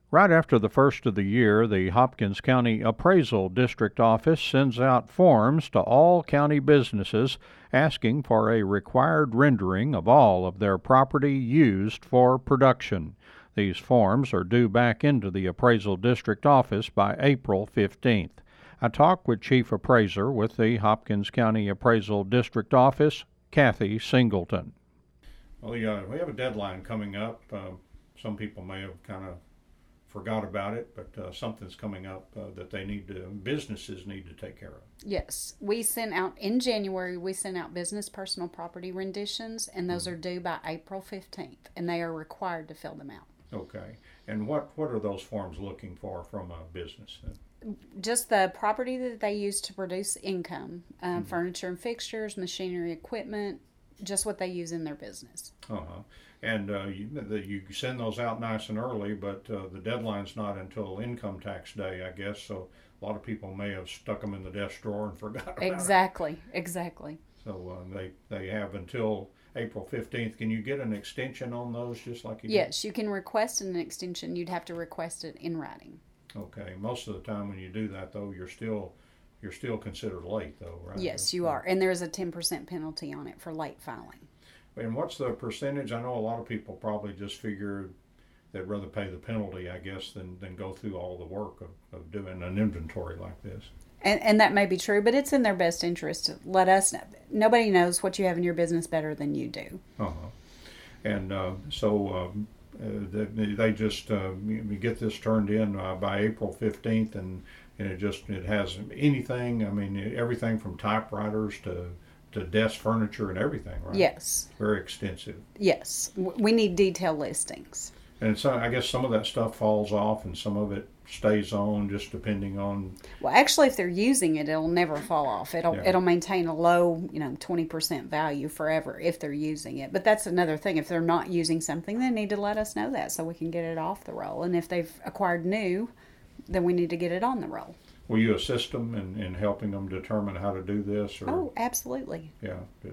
Right after the first of the year, the Hopkins County Appraisal District Office sends out forms to all county businesses asking for a required rendering of all of their property used for production. These forms are due back into the Appraisal District Office by April 15th. I talked with Chief Appraiser with the Hopkins County Appraisal District Office, Kathy Singleton. Well, yeah, we have a deadline coming up. Some people may have kind of forgot about it, but something's coming up that businesses need to take care of. Yes, we sent out in January. We sent out business personal property renditions, and those are due by April 15th, and they are required to fill them out. Okay, and what are those forms looking for from a business? Just the property that they use to produce income, furniture and fixtures, machinery, equipment, just what they use in their business. Uh-huh. And you send those out nice and early, but the deadline's not until income tax day, I guess. So a lot of people may have stuck them in the desk drawer and forgot about Exactly. So they have until April 15th. Can you get an extension on those just like you Yes, you can request an extension. You'd have to request it in writing. Okay. Most of the time when you do that, though, you're still considered late, though, right? Yes, you are. And there's a 10% penalty on it for late filing. And what's the percentage? I know a lot of people probably just figure they'd rather pay the penalty, I guess, than go through all the work of doing an inventory like this. And that may be true, but it's in their best interest to let us know. Nobody knows what you have in your business better than you do. Uh-huh. And so they just get this turned in by April 15th, and it has anything, I mean, everything from typewriters to desk furniture and everything, right? Yes. Very extensive. Yes. We need detailed listings. And so I guess some of that stuff falls off and some of it stays on just depending on... Well, actually, if they're using it, it'll never fall off. It'll maintain a low, 20% value forever if they're using it. But that's another thing. If they're not using something, they need to let us know that so we can get it off the roll. And if they've acquired new, then we need to get it on the roll. Will you assist them in helping them determine how to do this? Or, oh, absolutely. Yeah.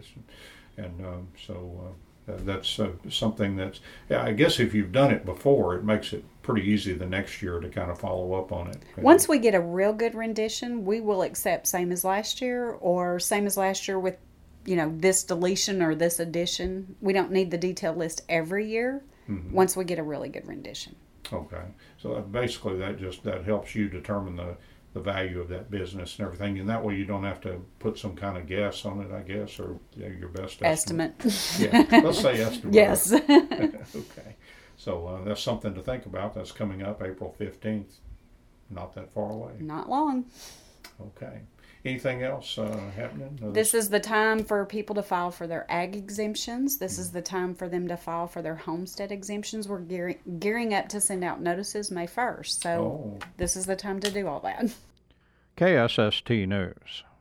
That's something that's, yeah, I guess if you've done it before, it makes it pretty easy the next year to kind of follow up on it. Once we get a real good rendition, we will accept same as last year or same as last year with, this deletion or this addition. We don't need the detailed list every year once we get a really good rendition. Okay. So basically that helps you determine the value of that business and everything, and that way you don't have to put some kind of guess on it, I guess, or your best estimate. Yeah, let's say estimate. Yes. Okay. So that's something to think about. That's coming up April 15th. Not that far away. Not long. Okay. Anything else happening? This is the time for people to file for their ag exemptions. This is the time for them to file for their homestead exemptions. We're gearing up to send out notices May 1st. So this is the time to do all that. KSST News.